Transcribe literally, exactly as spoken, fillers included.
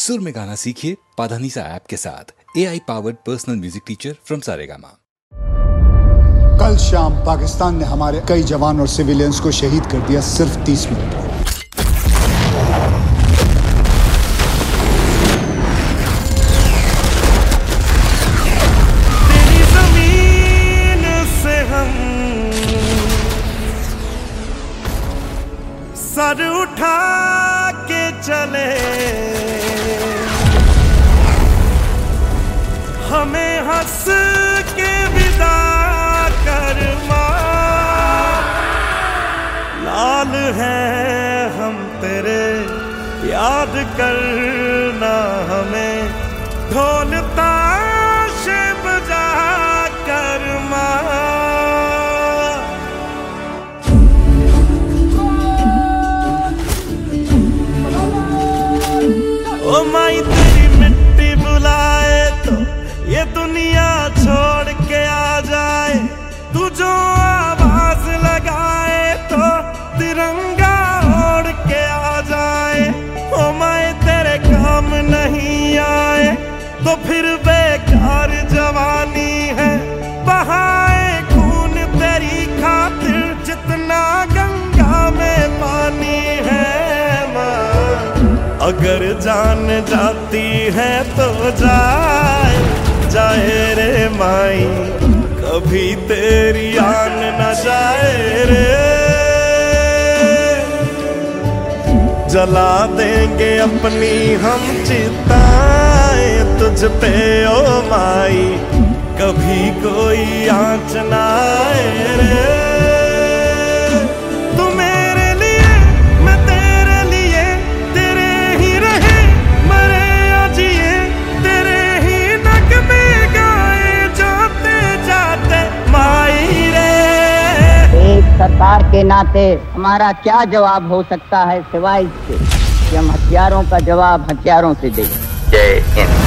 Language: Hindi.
सुर में गाना सीखिए पाधानीसा ऐप के साथ। A I powered personal music teacher from Saregama. कल शाम पाकिस्तान ने हमारे कई जवान और सिविलियंस को शहीद कर दिया सिर्फ तीस मिनट में। तेरी जमीन से हम सर उठा के चले, हमें हंस के विदा कर मां। लाल हैं हम तेरे, याद करना हमें, ढोल ताशे बजा कर मां। ओ माई तेरी मिट्टी बुलाए तो ये दुनिया छोड़ के आ जाए, तू जो आवाज लगाए तो तिरंगा ओढ़ के आ जाए। ओ मैं तेरे काम नहीं आए तो फिर बेकार जवानी है, बहाए खून तेरी खातिर जितना गंगा में पानी है। माँ अगर जान जाती है तो जाए जाए रे माई, कभी तेरी आन न जाए रे। जला देंगे अपनी हम चिताएं तुझ पे ओ माई, कभी कोई आँच न आए रे। तू मेरे लिए मैं तेरे लिए, तेरे ही रहे मरे या जिए, तेरे ही नग में गाए जाते जाते माई रे। एक सरकार के नाते हमारा क्या जवाब हो सकता है सिवाय इसके कि हम हथियारों का जवाब हथियारों से दें। जय हिंद।